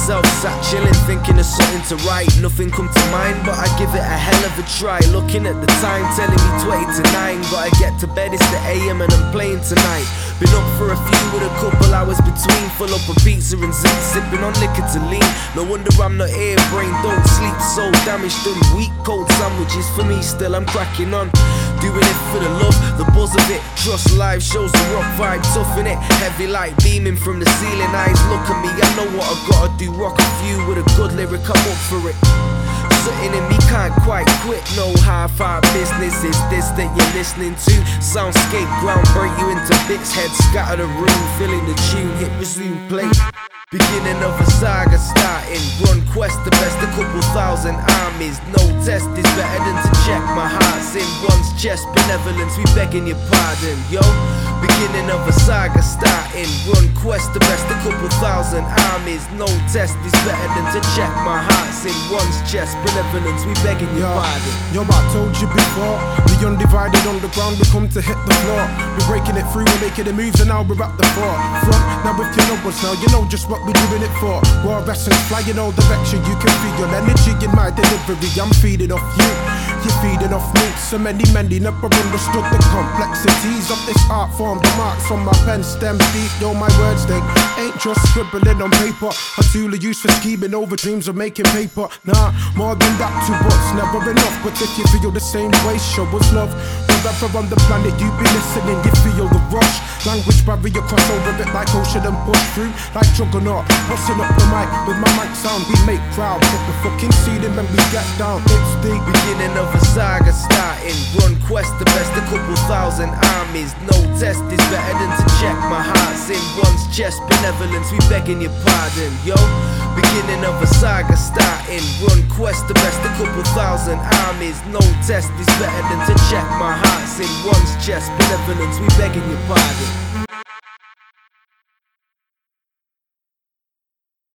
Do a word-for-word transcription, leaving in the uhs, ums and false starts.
myself sat chilling, thinking of something to write. Nothing come to mind, but I give it a hell of a try. Looking at the time, telling me twenty to nine. Gotta get to bed, it's the A M and I'm playing tonight. Been up for a few with a couple hours between. Full up of pizza and zinc, sipping on liquor to lean. No wonder I'm not here, brain don't sleep. So damaged and weak, cold sandwiches for me. Still I'm cracking on, doing it for the love, the buzz of it. Trust live shows the rock vibe, tough in it. Heavy light beaming from the ceiling. Eyes look at me, I know what I gotta do. Rock a few with a good lyric, I'm up for it. Something in me can't quite quit. No hi-fi business is this that you're listening to. Soundscape ground break you into bits. Head scatter the room, feeling the tune. Hit resume play. Beginning of a saga starting. Run quest the best, a couple thousand armies. No test is better than to check my heart's in one's chest. Benevolence, we begging your pardon, yo. Beginning of a saga starting. Run quest the best, a couple thousand armies. No test is better than to check my heart's in one's chest. Benevolence, we begging your pardon. Yo, I told you before, the undivided underground, we come to hit the floor. We're breaking it through, we're making the moves, and now we're at the forefront. Now if you know us now, you know just what we're doing it for. Raw essence flying all direction, you can feel your energy in my delivery. I'm feeding off you, you're feeding off me. So many men never understood the complexities of this art form. The marks on my pen stem deep, yo, my words they ain't just scribbling on paper. A tool I use for scheming over dreams of making paper. Nah, more than that to what's never enough. But if you feel the same way, show us love. Wherever on the planet you be listening, you feel the rush. Language barrier cross over it like ocean and push through like juggernaut. Busting up the mic with my mic sound, we make crowd. Hit the fucking ceiling when we get down. It's the beginning of a saga starting. Run quest the best, a couple thousand armies. No test is better than to check my heart's in one's chest. Benevolence, we begging your pardon, yo. Beginning of a saga starting. Run quest the best, a couple thousand armies. No test is better than to check my heart's in one's chest. Benevolence, we begging your pardon.